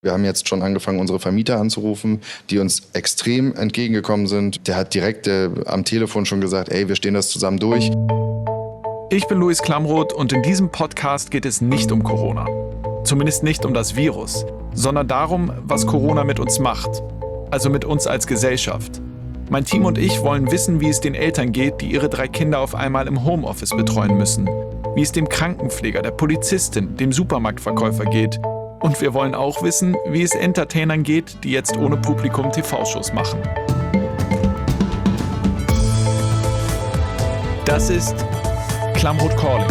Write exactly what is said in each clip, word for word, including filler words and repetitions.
Wir haben jetzt schon angefangen, unsere Vermieter anzurufen, die uns extrem entgegengekommen sind. Der hat direkt äh, am Telefon schon gesagt, ey, wir stehen das zusammen durch. Ich bin Luis Klamroth und in diesem Podcast geht es nicht um Corona. Zumindest nicht um das Virus, sondern darum, was Corona mit uns macht. Also mit uns als Gesellschaft. Mein Team und ich wollen wissen, wie es den Eltern geht, die ihre drei Kinder auf einmal im Homeoffice betreuen müssen. Wie es dem Krankenpfleger, der Polizistin, dem Supermarktverkäufer geht. Und wir wollen auch wissen, wie es Entertainern geht, die jetzt ohne Publikum T V-Shows machen. Das ist Klamroth Calling.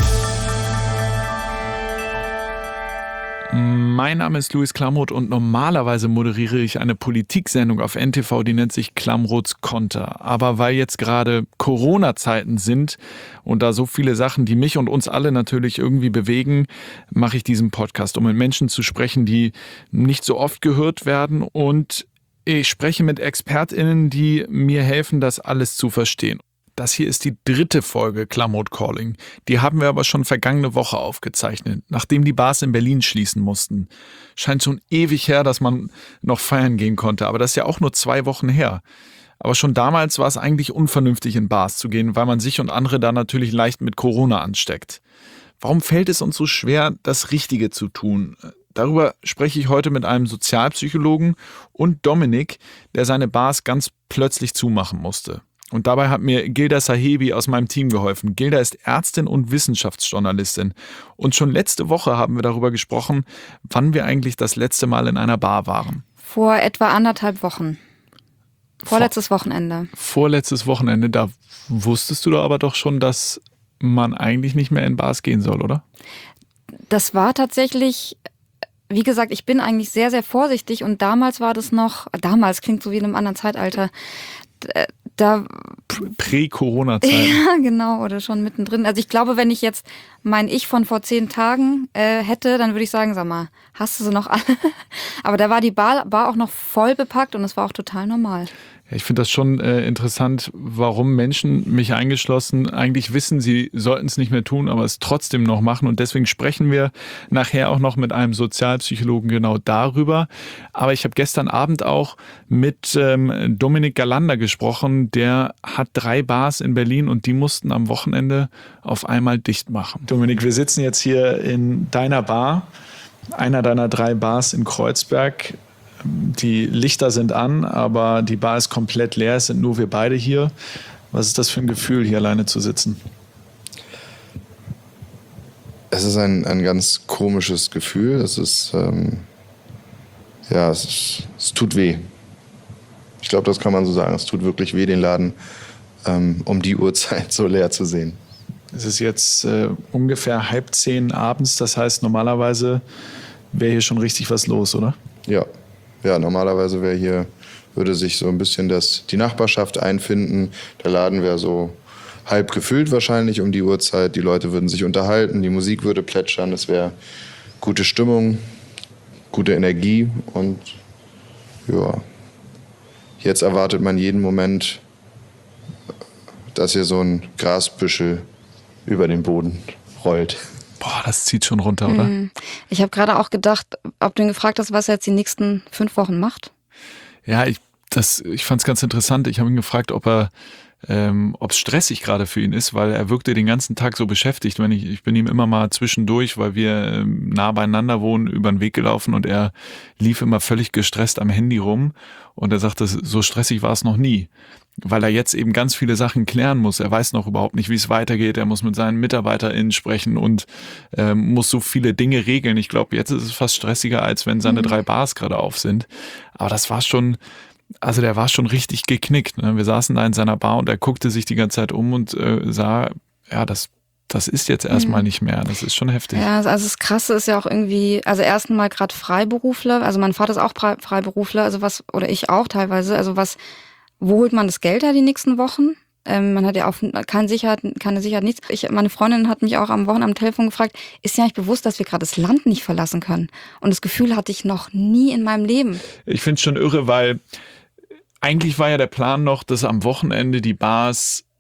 Mein Name ist Luis Klamroth und normalerweise moderiere ich eine Politiksendung auf N T V, die nennt sich Klamroths Konter. Aber weil jetzt gerade Corona-Zeiten sind und da so viele Sachen, die mich und uns alle natürlich irgendwie bewegen, mache ich diesen Podcast, um mit Menschen zu sprechen, die nicht so oft gehört werden. Und ich spreche mit ExpertInnen, die mir helfen, das alles zu verstehen. Das hier ist die dritte Folge Klamroth Calling. Die haben wir aber schon vergangene Woche aufgezeichnet, nachdem die Bars in Berlin schließen mussten. Scheint schon ewig her, dass man noch feiern gehen konnte, aber das ist ja auch nur zwei Wochen her. Aber schon damals war es eigentlich unvernünftig, in Bars zu gehen, weil man sich und andere da natürlich leicht mit Corona ansteckt. Warum fällt es uns so schwer, das Richtige zu tun? Darüber spreche ich heute mit einem Sozialpsychologen und Dominik, der seine Bars ganz plötzlich zumachen musste. Und dabei hat mir Gilda Sahebi aus meinem Team geholfen. Gilda ist Ärztin und Wissenschaftsjournalistin. Und schon letzte Woche haben wir darüber gesprochen, wann wir eigentlich das letzte Mal in einer Bar waren. Vor etwa anderthalb Wochen. Vorletztes Vor- Wochenende. Vorletztes Wochenende. Da wusstest du da aber doch schon, dass man eigentlich nicht mehr in Bars gehen soll, oder? Das war tatsächlich, wie gesagt, ich bin eigentlich sehr, sehr vorsichtig. Und damals war das noch, damals klingt so wie in einem anderen Zeitalter, da Prä-Corona-Zeit. Ja, genau, oder schon mittendrin. Also ich glaube, wenn ich jetzt mein Ich von vor zehn Tagen äh, hätte, dann würde ich sagen, sag mal, hast du sie noch alle? Aber da war die Bar, Bar auch noch voll bepackt und es war auch total normal. Ja, ich finde das schon äh, interessant, warum Menschen, mich eingeschlossen, eigentlich wissen, sie sollten es nicht mehr tun, aber es trotzdem noch machen. Und deswegen sprechen wir nachher auch noch mit einem Sozialpsychologen genau darüber. Aber ich habe gestern Abend auch mit ähm, Dominik Galander gesprochen. Der hat drei Bars in Berlin und die mussten am Wochenende auf einmal dicht machen. Dominik, wir sitzen jetzt hier in deiner Bar, einer deiner drei Bars in Kreuzberg. Die Lichter sind an, aber die Bar ist komplett leer. Es sind nur wir beide hier. Was ist das für ein Gefühl, hier alleine zu sitzen? Es ist ein, ein ganz komisches Gefühl. Es ist, ähm, ja, es, ist, es tut weh. Ich glaube, das kann man so sagen. Es tut wirklich weh, den Laden ähm, um die Uhrzeit so leer zu sehen. Es ist jetzt äh, ungefähr halb zehn abends. Das heißt, normalerweise wäre hier schon richtig was los, oder? Ja. Ja, normalerweise wäre hier, würde sich so ein bisschen das, die Nachbarschaft einfinden. Der Laden wäre so halb gefüllt wahrscheinlich um die Uhrzeit. Die Leute würden sich unterhalten, die Musik würde plätschern. Es wäre gute Stimmung, gute Energie. Und ja, jetzt erwartet man jeden Moment, dass hier so ein Grasbüschel über den Boden rollt. Boah, das zieht schon runter, oder? Ich habe gerade auch gedacht, ob du ihn gefragt hast, was er jetzt die nächsten fünf Wochen macht. Ja, ich, das, ich fand es ganz interessant. Ich habe ihn gefragt, ob er, ähm, ob es stressig gerade für ihn ist, weil er wirkte den ganzen Tag so beschäftigt. Wenn ich, ich bin ihm immer mal zwischendurch, weil wir ähm, nah beieinander wohnen, über den Weg gelaufen und er lief immer völlig gestresst am Handy rum. Und er sagte, so stressig war es noch nie. Weil er jetzt eben ganz viele Sachen klären muss. Er weiß noch überhaupt nicht, wie es weitergeht. Er muss mit seinen MitarbeiterInnen sprechen und äh, muss so viele Dinge regeln. Ich glaube, jetzt ist es fast stressiger, als wenn seine mhm. drei Bars gerade auf sind. Aber das war schon, also der war schon richtig geknickt. Ne? Wir saßen da in seiner Bar und er guckte sich die ganze Zeit um und äh, sah, ja, das Das ist jetzt erstmal mhm. nicht mehr. Das ist schon heftig. Ja, also das Krasse ist ja auch irgendwie, also erstens mal gerade Freiberufler, also mein Vater ist auch Freiberufler, also was, oder ich auch teilweise, also was, wo holt man das Geld her die nächsten Wochen? Ähm, man hat ja auch keine Sicherheit, keine Sicherheit, nichts. Ich, meine Freundin hat mich auch am Wochenende am Telefon gefragt, ist dir eigentlich bewusst, dass wir gerade das Land nicht verlassen können? Und das Gefühl hatte ich noch nie in meinem Leben. Ich finde es schon irre, weil eigentlich war ja der Plan noch, dass am Wochenende die Bars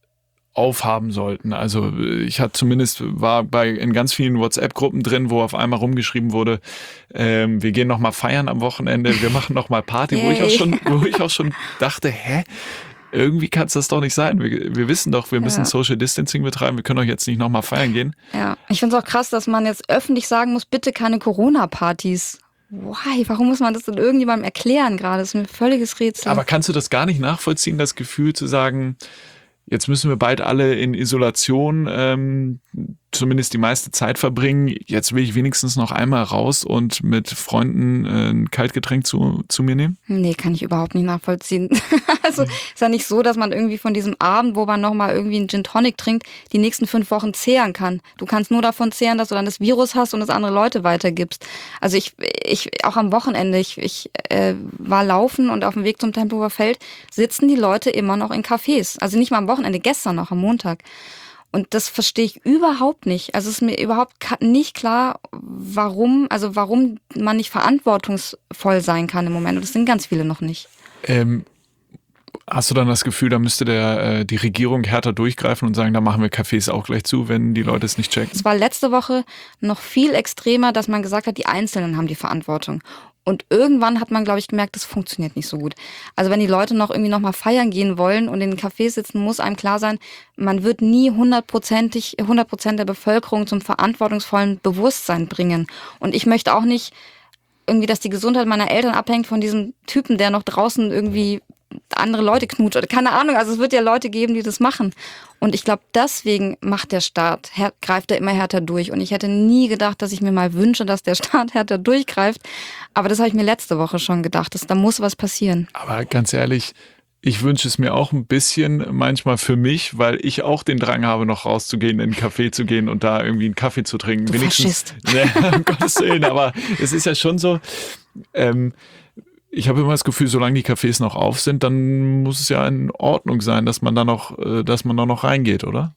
aufhaben sollten. Also ich hatte zumindest, war bei in ganz vielen WhatsApp-Gruppen drin, wo auf einmal rumgeschrieben wurde, ähm, wir gehen noch mal feiern am Wochenende, wir machen noch mal Party, wo ich auch schon, wo ich auch schon dachte, hä? Irgendwie kann es das doch nicht sein. Wir, wir wissen doch, wir müssen ja. Social Distancing betreiben, wir können doch jetzt nicht noch mal feiern gehen. Ja, ich finde es auch krass, dass man jetzt öffentlich sagen muss, bitte keine Corona-Partys. Why? Warum muss man das denn irgendjemandem erklären gerade? Das ist mir ein völliges Rätsel. Aber kannst du das gar nicht nachvollziehen, das Gefühl zu sagen, jetzt müssen wir bald alle in Isolation ähm, zumindest die meiste Zeit verbringen. Jetzt will ich wenigstens noch einmal raus und mit Freunden äh, ein Kaltgetränk zu, zu mir nehmen? Nee, kann ich überhaupt nicht nachvollziehen. Also mhm. ist ja nicht so, dass man irgendwie von diesem Abend, wo man nochmal irgendwie einen Gin Tonic trinkt, die nächsten fünf Wochen zehren kann. Du kannst nur davon zehren, dass du dann das Virus hast und es andere Leute weitergibst. Also ich, ich auch am Wochenende, ich, ich äh, war laufen und auf dem Weg zum Tempelhofer Feld sitzen die Leute immer noch in Cafés. Also nicht mal am Wochenende, gestern noch, am Montag. Und das verstehe ich überhaupt nicht. Also es ist mir überhaupt nicht klar, warum, also warum man nicht verantwortungsvoll sein kann im Moment. Und das sind ganz viele noch nicht. Ähm, hast du dann das Gefühl, da müsste der, äh, die Regierung härter durchgreifen und sagen, da machen wir Cafés auch gleich zu, wenn die Leute es nicht checken? Es war letzte Woche noch viel extremer, dass man gesagt hat, die Einzelnen haben die Verantwortung. Und irgendwann hat man, glaube ich, gemerkt, das funktioniert nicht so gut. Also wenn die Leute noch irgendwie noch mal feiern gehen wollen und in den Cafés sitzen, muss einem klar sein, man wird nie hundertprozentig, hundert Prozent der Bevölkerung zum verantwortungsvollen Bewusstsein bringen. Und ich möchte auch nicht irgendwie, dass die Gesundheit meiner Eltern abhängt von diesem Typen, der noch draußen irgendwie andere Leute knutscht oder keine Ahnung. Also es wird ja Leute geben, die das machen. Und ich glaube, deswegen macht der Staat, her- greift er immer härter durch. Und ich hätte nie gedacht, dass ich mir mal wünsche, dass der Staat härter durchgreift. Aber das habe ich mir letzte Woche schon gedacht. Dass, da muss was passieren. Aber ganz ehrlich, ich wünsche es mir auch ein bisschen manchmal für mich, weil ich auch den Drang habe, noch rauszugehen, in einen Café zu gehen und da irgendwie einen Kaffee zu trinken. Du Wenigstens, ne, um Gottes Willen, aber es ist ja schon so, ähm, ich habe immer das Gefühl, solange die Cafés noch auf sind, dann muss es ja in Ordnung sein, dass man da noch, äh, dass man da noch reingeht, oder?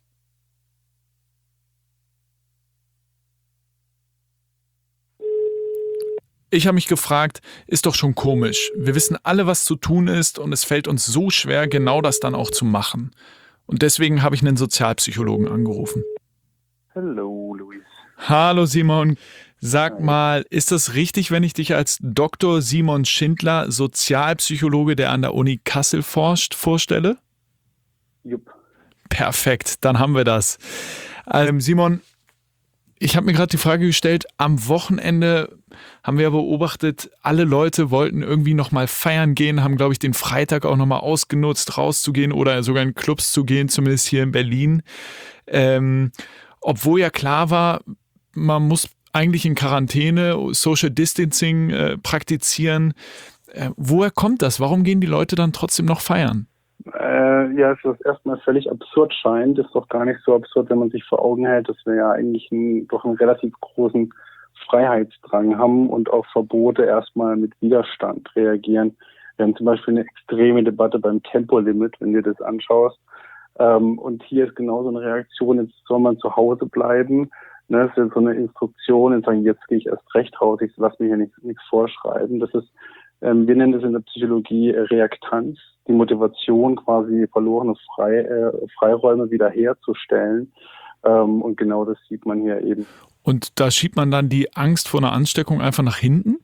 Ich habe mich gefragt, ist doch schon komisch. Wir wissen alle, was zu tun ist und es fällt uns so schwer, genau das dann auch zu machen. Und deswegen habe ich einen Sozialpsychologen angerufen. Hallo, Luis. Hallo Simon. Sag mal, ist das richtig, wenn ich dich als Doktor Simon Schindler, Sozialpsychologe, der an der Uni Kassel forscht, vorstelle? Jupp. Perfekt, dann haben wir das. Ähm, Simon, ich habe mir gerade die Frage gestellt, am Wochenende haben wir ja beobachtet, alle Leute wollten irgendwie nochmal feiern gehen, haben, glaube ich, den Freitag auch nochmal ausgenutzt, rauszugehen oder sogar in Clubs zu gehen, zumindest hier in Berlin. Ähm, obwohl ja klar war, man muss eigentlich in Quarantäne, Social Distancing äh, praktizieren. Äh, woher kommt das? Warum gehen die Leute dann trotzdem noch feiern? Äh, ja, es ist erstmal völlig absurd scheint. Ist doch gar nicht so absurd, wenn man sich vor Augen hält, dass wir ja eigentlich einen, doch einen relativ großen Freiheitsdrang haben und auf Verbote erstmal mit Widerstand reagieren. Wir haben zum Beispiel eine extreme Debatte beim Tempolimit, wenn du das anschaust. Ähm, und hier ist genauso eine Reaktion, jetzt soll man zu Hause bleiben. Ne, das ist so eine Instruktion, und sagen, jetzt gehe ich erst recht raus, ich lasse mir hier nichts, nichts vorschreiben. Das ist, ähm, wir nennen das in der Psychologie äh, Reaktanz, die Motivation, quasi verlorene Frei, äh, Freiräume wiederherzustellen. Ähm, und genau das sieht man hier eben. Und da schiebt man dann die Angst vor einer Ansteckung einfach nach hinten?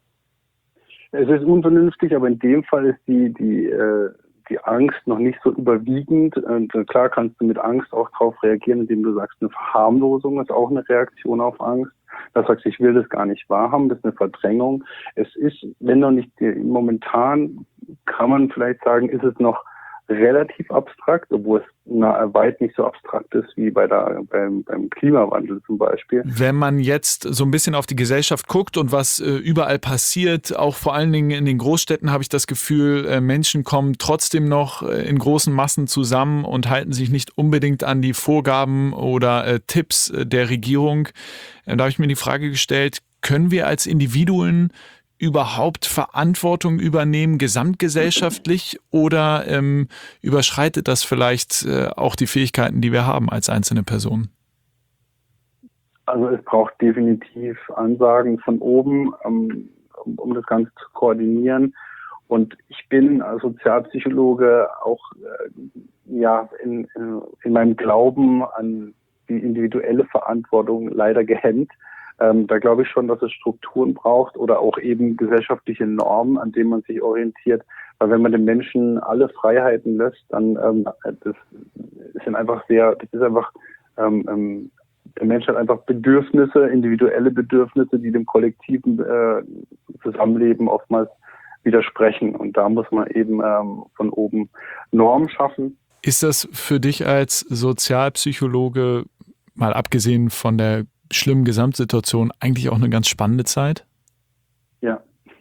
Es ist unvernünftig, aber in dem Fall ist die, die, äh, die Angst noch nicht so überwiegend. Und klar kannst du mit Angst auch darauf reagieren, indem du sagst, eine Verharmlosung ist auch eine Reaktion auf Angst. Da sagst du, ich will das gar nicht wahrhaben, das ist eine Verdrängung. Es ist, wenn noch nicht, momentan kann man vielleicht sagen, ist es noch relativ abstrakt, obwohl es na, weit nicht so abstrakt ist wie bei der, beim, beim Klimawandel zum Beispiel. Wenn man jetzt so ein bisschen auf die Gesellschaft guckt und was äh, überall passiert, auch vor allen Dingen in den Großstädten, habe ich das Gefühl, äh, Menschen kommen trotzdem noch äh, in großen Massen zusammen und halten sich nicht unbedingt an die Vorgaben oder äh, Tipps äh, der Regierung. Äh, da habe ich mir die Frage gestellt, können wir als Individuen überhaupt Verantwortung übernehmen, gesamtgesellschaftlich, oder ähm, überschreitet das vielleicht äh, auch die Fähigkeiten, die wir haben als einzelne Person? Also es braucht definitiv Ansagen von oben, um, um das Ganze zu koordinieren. Und ich bin als Sozialpsychologe auch ja in, in, in meinem Glauben an die individuelle Verantwortung leider gehemmt. Ähm, da glaube ich schon, dass es Strukturen braucht oder auch eben gesellschaftliche Normen, an denen man sich orientiert. Weil wenn man den Menschen alle Freiheiten lässt, dann ähm, das sind einfach sehr, das ist einfach ähm, ähm, der Mensch hat einfach Bedürfnisse, individuelle Bedürfnisse, die dem kollektiven äh, Zusammenleben oftmals widersprechen. Und da muss man eben ähm, von oben Normen schaffen. Ist das für dich als Sozialpsychologe, mal abgesehen von der schlimmen Gesamtsituation, eigentlich auch eine ganz spannende Zeit? Ja.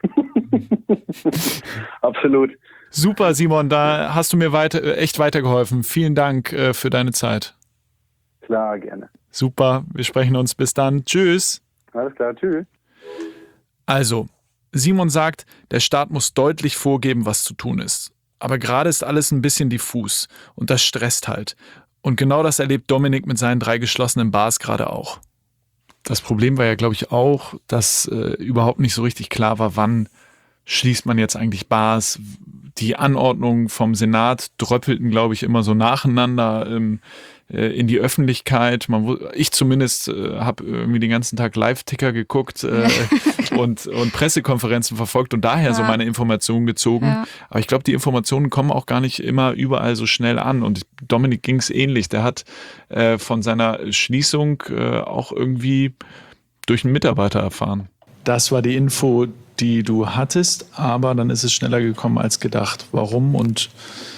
Absolut. Super, Simon, da hast du mir weiter, echt weitergeholfen. Vielen Dank äh, für deine Zeit. Klar, gerne. Super, wir sprechen uns. Bis dann. Tschüss. Alles klar, tschüss. Also, Simon sagt, der Staat muss deutlich vorgeben, was zu tun ist. Aber gerade ist alles ein bisschen diffus und das stresst halt. Und genau das erlebt Dominik mit seinen drei geschlossenen Bars gerade auch. Das Problem war ja, glaube ich, auch, dass äh, überhaupt nicht so richtig klar war, wann schließt man jetzt eigentlich Bars. Die Anordnungen vom Senat dröppelten, glaube ich, immer so nacheinander ähm, äh, in die Öffentlichkeit. Man, ich zumindest äh, habe irgendwie den ganzen Tag Live-Ticker geguckt äh, und, und Pressekonferenzen verfolgt und daher ja. so meine Informationen gezogen. Ja. Aber ich glaube, die Informationen kommen auch gar nicht immer überall so schnell an. Und Dominik ging es ähnlich. Der hat äh, von seiner Schließung äh, auch irgendwie durch einen Mitarbeiter erfahren. Das war die Info, die du hattest, aber dann ist es schneller gekommen als gedacht. Warum und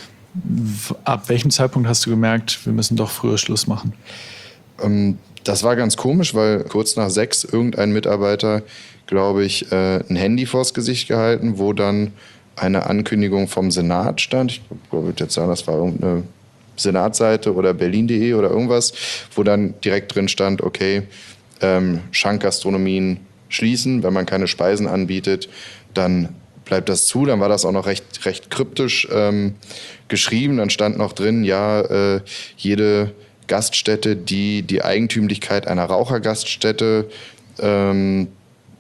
ab welchem Zeitpunkt hast du gemerkt, wir müssen doch früher Schluss machen? Ähm, das war ganz komisch, weil kurz nach sechs irgendein Mitarbeiter, glaube ich, äh, ein Handy vors Gesicht gehalten, wo dann eine Ankündigung vom Senat stand. Ich würde jetzt sagen, das war irgendeine Senatsseite oder berlin punkt de oder irgendwas, wo dann direkt drin stand, okay, ähm, Schankgastronomien schließen, wenn man keine Speisen anbietet, dann bleibt das zu. Dann war das auch noch recht, recht kryptisch ähm, geschrieben. Dann stand noch drin, ja, äh, jede Gaststätte, die die Eigentümlichkeit einer Rauchergaststätte ähm,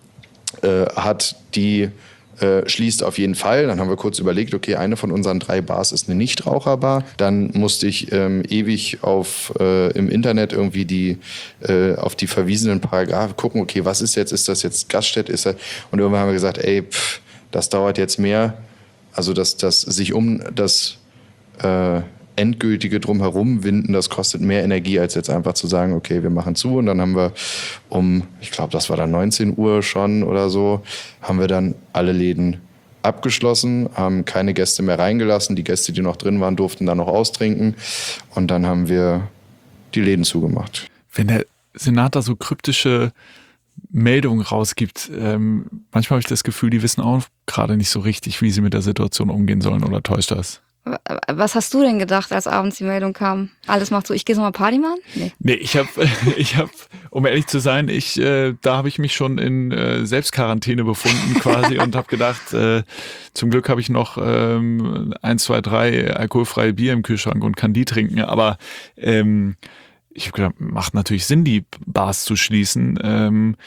äh, hat, die äh, schließt auf jeden Fall. Dann haben wir kurz überlegt, okay, eine von unseren drei Bars ist eine Nichtraucherbar. Dann musste ich ähm, ewig auf äh, im Internet irgendwie die äh, auf die verwiesenen Paragraphen gucken, okay, was ist jetzt, ist das jetzt Gaststätte, ist das? Und irgendwann haben wir gesagt, ey, pff, das dauert jetzt mehr, also das, das sich um das äh, endgültige Drumherum winden, das kostet mehr Energie, als jetzt einfach zu sagen, okay, wir machen zu. Und dann haben wir um, ich glaube, das war dann neunzehn Uhr schon oder so, haben wir dann alle Läden abgeschlossen, haben keine Gäste mehr reingelassen. Die Gäste, die noch drin waren, durften dann noch austrinken. Und dann haben wir die Läden zugemacht. Wenn der Senat da so kryptische Meldungen rausgibt, ähm, manchmal habe ich das Gefühl, die wissen auch gerade nicht so richtig, wie sie mit der Situation umgehen sollen, oder täuscht das? Was hast du denn gedacht, als abends die Meldung kam? Alles macht so, ich gehe jetzt nochmal Party machen? Nee, nee ich habe, ich hab, um ehrlich zu sein, ich, äh, da habe ich mich schon in äh, Selbstquarantäne befunden quasi und habe gedacht, äh, zum Glück habe ich noch ähm, ein, zwei, drei alkoholfreie Bier im Kühlschrank und kann die trinken, aber ähm, ich habe gedacht, macht natürlich Sinn, die Bars zu schließen, ähm,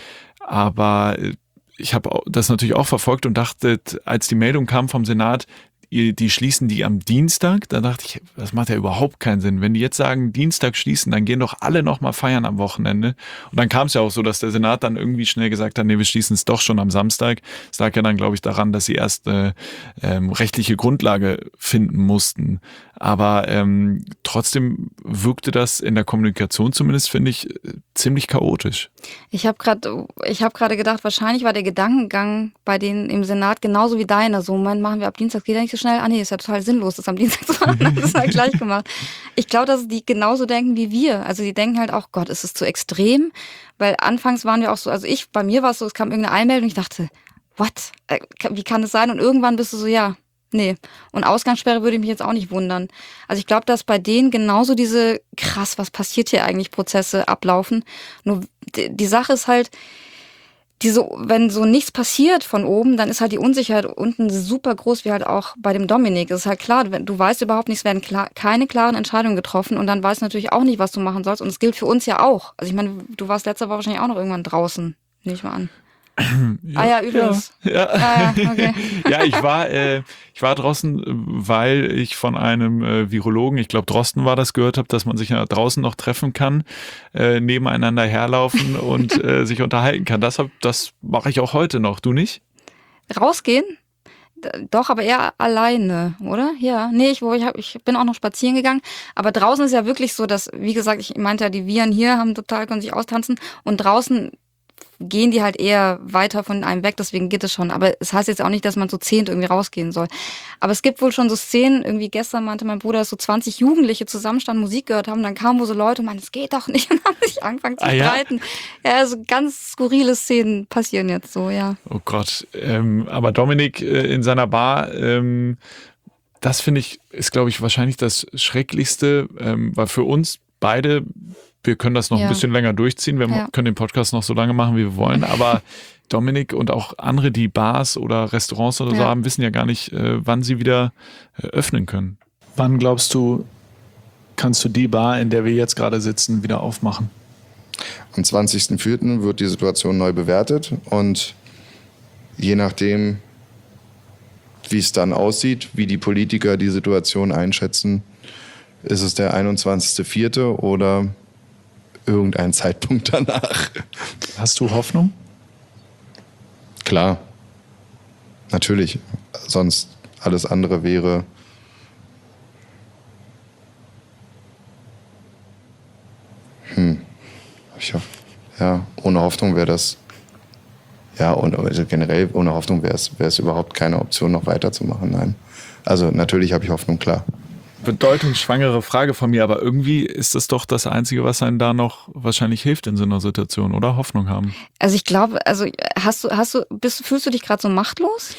aber ich habe das natürlich auch verfolgt und dachte, als die Meldung kam vom Senat, die schließen die am Dienstag, da dachte ich, das macht ja überhaupt keinen Sinn. Wenn die jetzt sagen, Dienstag schließen, dann gehen doch alle nochmal feiern am Wochenende. Und dann kam es ja auch so, dass der Senat dann irgendwie schnell gesagt hat, nee, wir schließen es doch schon am Samstag. Das lag ja dann, glaube ich, daran, dass sie erst äh, ähm, rechtliche Grundlage finden mussten. Aber ähm, trotzdem wirkte das in der Kommunikation zumindest, finde ich, ziemlich chaotisch. Ich habe gerade ich habe gerade gedacht, wahrscheinlich war der Gedankengang bei denen im Senat genauso wie deiner. So, Moment, machen wir ab Dienstag, geht ja nicht so schnell. Ah nee, ist ja total sinnlos, das am Dienstag zu machen. Das ist halt gleich gemacht. Ich glaube, dass die genauso denken wie wir. Also die denken halt auch, Gott, ist es zu extrem? Weil anfangs waren wir auch so, also ich, bei mir war es so, es kam irgendeine Einmeldung, ich dachte, what? Wie kann das sein? Und irgendwann bist du so, ja, nee. Und Ausgangssperre würde mich jetzt auch nicht wundern. Also ich glaube, dass bei denen genauso diese, krass, was passiert hier eigentlich, Prozesse ablaufen. Nur die, die Sache ist halt, diese, wenn so nichts passiert von oben, dann ist halt die Unsicherheit unten super groß, wie halt auch bei dem Dominik. Das ist halt klar, du weißt überhaupt nicht, es werden klar, keine klaren Entscheidungen getroffen und dann weißt du natürlich auch nicht, was du machen sollst. Und es gilt für uns ja auch. Also ich meine, du warst letzte Woche wahrscheinlich auch noch irgendwann draußen, nehme ich mal an. Ah ja, übrigens. Ja, ja. Ah, ja, okay. Ja, ich war, äh, ich war draußen, weil ich von einem äh, Virologen, ich glaube Drosten war das, gehört habe, dass man sich ja draußen noch treffen kann, äh, nebeneinander herlaufen und äh, sich unterhalten kann. Das, hab- das mache ich auch heute noch. Du nicht? Rausgehen? D- Doch, aber eher alleine, oder? Ja. Nee, ich, wo ich, hab, ich bin auch noch spazieren gegangen. Aber draußen ist ja wirklich so, dass, wie gesagt, ich meinte ja, die Viren hier haben total, können sich austanzen. Und draußen gehen die halt eher weiter von einem weg, deswegen geht es schon. Aber es heißt jetzt auch nicht, dass man so zehnt irgendwie rausgehen soll. Aber es gibt wohl schon so Szenen, irgendwie gestern meinte mein Bruder, dass so zwanzig Jugendliche zusammenstanden, Musik gehört haben, dann kamen wo so Leute und meinten, es geht doch nicht und haben sich angefangen zu Ah, ja? streiten. Ja, so ganz skurrile Szenen passieren jetzt so, ja. Oh Gott. Ähm, aber Dominik äh, in seiner Bar, ähm, das finde ich, ist glaube ich wahrscheinlich das Schrecklichste, ähm, weil für uns beide, wir können das noch Ja. ein bisschen länger durchziehen, wir Ja. können den Podcast noch so lange machen, wie wir wollen, aber Dominik und auch andere, die Bars oder Restaurants oder so Ja. haben, wissen ja gar nicht, äh, wann sie wieder äh, öffnen können. Wann glaubst du, kannst du die Bar, in der wir jetzt gerade sitzen, wieder aufmachen? Am zwanzigsten vierten wird die Situation neu bewertet und je nachdem, wie es dann aussieht, wie die Politiker die Situation einschätzen, ist es der einundzwanzigste vierte oder irgendein Zeitpunkt danach. Hast du Hoffnung? Klar, natürlich. Sonst alles andere wäre hm. Ich hoffe, ja, ohne Hoffnung wäre das ja, und also generell ohne Hoffnung wäre es, wäre es überhaupt keine Option, noch weiterzumachen. Nein. Also natürlich habe ich Hoffnung, klar. Bedeutungsschwangere Frage von mir, aber irgendwie ist das doch das Einzige, was einem da noch wahrscheinlich hilft in so einer Situation, oder? Hoffnung haben. Also ich glaube, also hast du, hast du, bist, fühlst du dich gerade so machtlos?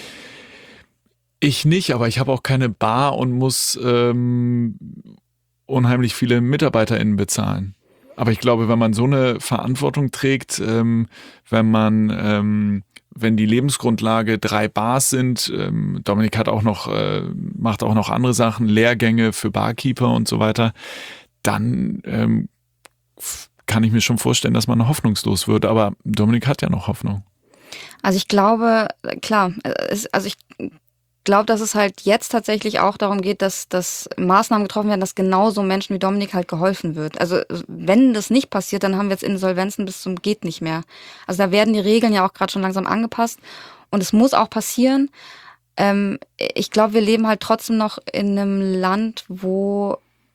Ich nicht, aber ich habe auch keine Bar und muss ähm, unheimlich viele MitarbeiterInnen bezahlen. Aber ich glaube, wenn man so eine Verantwortung trägt, ähm, wenn man, ähm, wenn die Lebensgrundlage drei Bars sind, ähm, Dominik hat auch noch, äh, macht auch noch andere Sachen, Lehrgänge für Barkeeper und so weiter, dann ähm, f- kann ich mir schon vorstellen, dass man hoffnungslos wird. Aber Dominik hat ja noch Hoffnung. Also ich glaube, klar, es, also ich glaube, dass es halt jetzt tatsächlich auch darum geht, dass, dass Maßnahmen getroffen werden, dass genauso Menschen wie Dominik halt geholfen wird. Also wenn das nicht passiert, dann haben wir jetzt Insolvenzen bis zum geht nicht mehr. Also da werden die Regeln ja auch gerade schon langsam angepasst und es muss auch passieren. Ähm, ich glaube, wir leben halt trotzdem noch in einem Land, wo,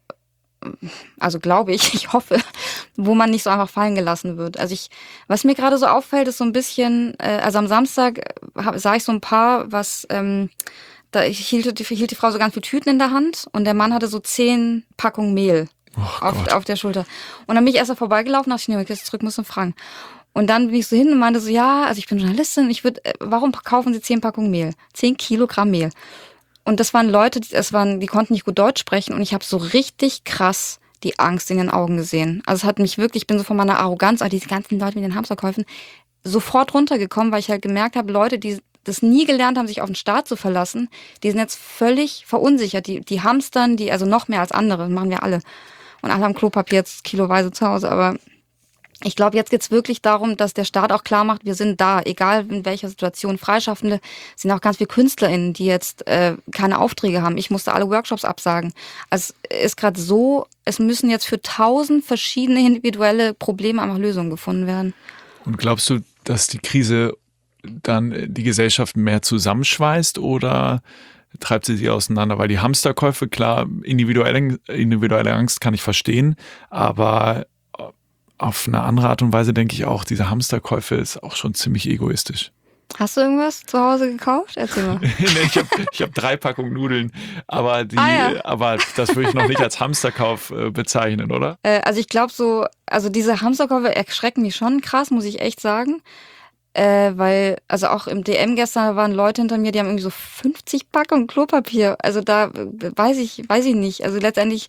also glaube ich, ich hoffe, wo man nicht so einfach fallen gelassen wird. Also ich, was mir gerade so auffällt, ist so ein bisschen, äh, also am Samstag hab, sah ich so ein Paar, was, ähm, da hielt die, hielt die Frau so ganz viele Tüten in der Hand und der Mann hatte so zehn Packungen Mehl Oh auf, Gott. auf der Schulter. Und dann bin ich erst mal vorbeigelaufen, dachte ich, nee, ich jetzt zurück, muss und fragen. Und dann bin ich so hin und meinte so, ja, also ich bin Journalistin, ich würde, warum kaufen Sie zehn Packungen Mehl? Zehn Kilogramm Mehl. Und das waren Leute, die, das waren, die konnten nicht gut Deutsch sprechen und ich habe so richtig krass die Angst in den Augen gesehen. Also es hat mich wirklich, ich bin so von meiner Arroganz, auch diese ganzen Leute mit den Hamsterkäufen, sofort runtergekommen, weil ich halt gemerkt habe, Leute, die das nie gelernt haben, sich auf den Staat zu verlassen, die sind jetzt völlig verunsichert. Die, die hamstern, die, also noch mehr als andere, das machen wir alle. Und alle haben Klopapier jetzt kiloweise zu Hause, aber ich glaube, jetzt geht's wirklich darum, dass der Staat auch klar macht, wir sind da, egal in welcher Situation. Freischaffende sind auch ganz viele KünstlerInnen, die jetzt äh, keine Aufträge haben. Ich musste alle Workshops absagen. Also es ist gerade so, es müssen jetzt für tausend verschiedene individuelle Probleme einfach Lösungen gefunden werden. Und glaubst du, dass die Krise dann die Gesellschaft mehr zusammenschweißt oder treibt sie sie auseinander? Weil die Hamsterkäufe, klar, individuelle, individuelle Angst kann ich verstehen, aber auf eine andere Art und Weise denke ich auch, diese Hamsterkäufe ist auch schon ziemlich egoistisch. Hast du irgendwas zu Hause gekauft? Erzähl mal. Nee, ich habe ich hab drei Packungen Nudeln, aber die, Ah, ja. aber das würde ich noch nicht als Hamsterkauf äh, bezeichnen, oder? Äh, also ich glaube so, also diese Hamsterkäufe erschrecken mich schon krass, muss ich echt sagen. Äh, weil, also auch im D M gestern waren Leute hinter mir, die haben irgendwie so fünfzig Packungen Klopapier. Also da äh, weiß ich, weiß ich nicht. Also letztendlich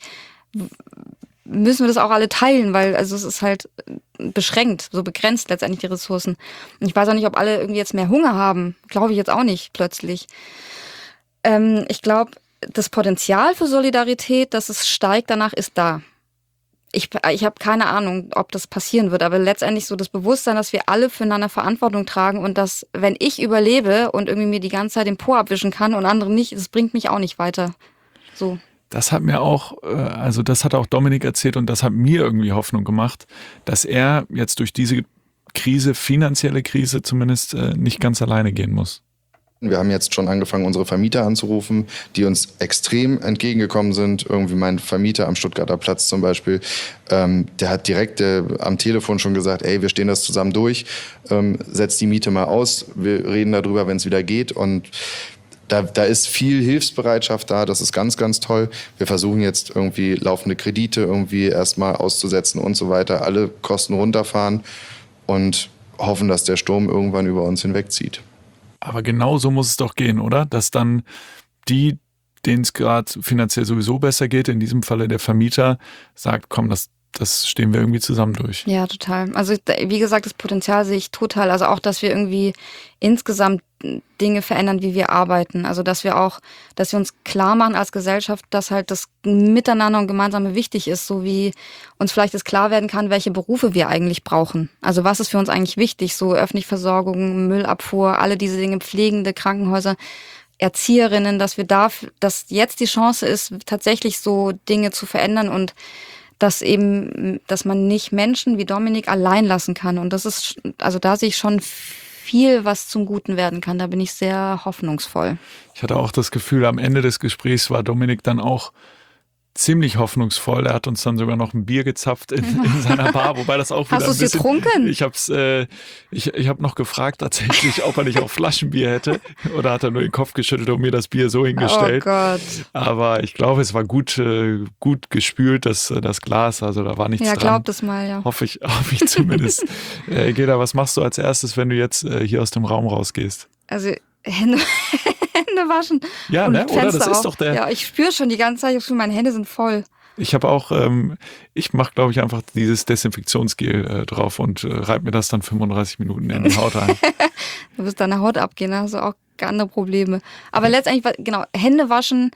müssen wir das auch alle teilen, weil also es ist halt beschränkt, so begrenzt letztendlich die Ressourcen. Und ich weiß auch nicht, ob alle irgendwie jetzt mehr Hunger haben. Glaube ich jetzt auch nicht plötzlich. Ähm, ich glaube, das Potenzial für Solidarität, dass es steigt danach, ist da. ich, ich habe keine Ahnung, ob das passieren wird, aber letztendlich so das Bewusstsein, dass wir alle füreinander Verantwortung tragen und dass, wenn ich überlebe und irgendwie mir die ganze Zeit den Po abwischen kann und andere nicht, das bringt mich auch nicht weiter. So. Das hat mir auch, also das hat auch Dominik erzählt und das hat mir irgendwie Hoffnung gemacht, dass er jetzt durch diese Krise, finanzielle Krise zumindest, nicht ganz alleine gehen muss. Wir haben jetzt schon angefangen, unsere Vermieter anzurufen, die uns extrem entgegengekommen sind. Irgendwie mein Vermieter am Stuttgarter Platz zum Beispiel, ähm, der hat direkt äh, am Telefon schon gesagt, ey, wir stehen das zusammen durch, ähm, setzt die Miete mal aus, wir reden darüber, wenn es wieder geht. Und da, da ist viel Hilfsbereitschaft da, das ist ganz, ganz toll. Wir versuchen jetzt irgendwie laufende Kredite irgendwie erstmal auszusetzen und so weiter, alle Kosten runterfahren und hoffen, dass der Sturm irgendwann über uns hinwegzieht. Aber genau so muss es doch gehen, oder? Dass dann die, denen es gerade finanziell sowieso besser geht, in diesem Falle der Vermieter, sagt, komm, das, das stehen wir irgendwie zusammen durch. Ja, total. Also wie gesagt, das Potenzial sehe ich total. Also auch, dass wir irgendwie insgesamt Dinge verändern, wie wir arbeiten. Also dass wir auch, dass wir uns klar machen als Gesellschaft, dass halt das Miteinander und Gemeinsame wichtig ist, so wie uns vielleicht es klar werden kann, welche Berufe wir eigentlich brauchen. Also was ist für uns eigentlich wichtig, so öffentliche Versorgung, Müllabfuhr, alle diese Dinge, Pflegende, Krankenhäuser, Erzieherinnen, dass wir da, dass jetzt die Chance ist, tatsächlich so Dinge zu verändern und dass eben, dass man nicht Menschen wie Dominik allein lassen kann. Und das ist, also da sehe ich schon viel, was zum Guten werden kann. Da bin ich sehr hoffnungsvoll. Ich hatte auch das Gefühl, am Ende des Gesprächs war Dominik dann auch ziemlich hoffnungsvoll. Er hat uns dann sogar noch ein Bier gezapft in, in seiner Bar, wobei das auch wieder Hast ein bisschen... Hast du es getrunken? Ich hab's, äh, ich, ich habe noch gefragt tatsächlich, ob er nicht auch Flaschenbier hätte oder hat er nur den Kopf geschüttelt und mir das Bier so hingestellt. Oh Gott. Aber ich glaube, es war gut, äh, gut gespült, das, das Glas, also da war nichts ja, dran. Ja, glaub das mal, ja. Hoffe ich, hoffe ich zumindest. äh, Geda, was machst du als erstes, wenn du jetzt äh, hier aus dem Raum rausgehst? Also Hände... Hände waschen. Ja, und ne? Oder? Das auf. ist doch der... Ja, ich spüre schon die ganze Zeit, ich spüre, meine Hände sind voll. Ich habe auch, ähm, ich mache, glaube ich, einfach dieses Desinfektionsgel äh, drauf und äh, reibe mir das dann fünfunddreißig Minuten in die Haut ein. Du wirst deine Haut abgehen, da hast du auch andere Probleme. Aber letztendlich, genau, Hände waschen,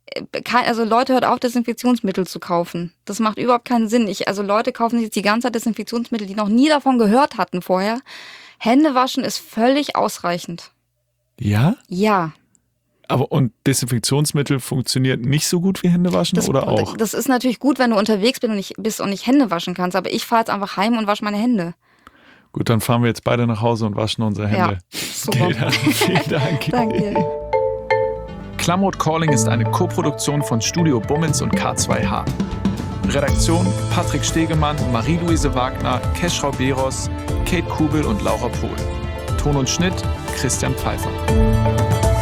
also Leute, hört auf, Desinfektionsmittel zu kaufen. Das macht überhaupt keinen Sinn. Ich, also Leute kaufen sich jetzt die ganze Zeit Desinfektionsmittel, die noch nie davon gehört hatten vorher. Hände waschen ist völlig ausreichend. Ja? Ja. Aber und Desinfektionsmittel funktioniert nicht so gut wie Hände waschen das, oder auch? Das ist natürlich gut, wenn du unterwegs bist und nicht, bist und nicht Hände waschen kannst. Aber ich fahre jetzt einfach heim und wasche meine Hände. Gut, dann fahren wir jetzt beide nach Hause und waschen unsere Hände. Ja, super. Geda, vielen Dank. Danke. Klamroth Calling ist eine Koproduktion von Studio Bummens und K zwei H. Redaktion Patrick Stegemann, Marie-Louise Wagner, Keschrau Beros, Kate Kubel und Laura Pohl. Ton und Schnitt Christian Pfeiffer.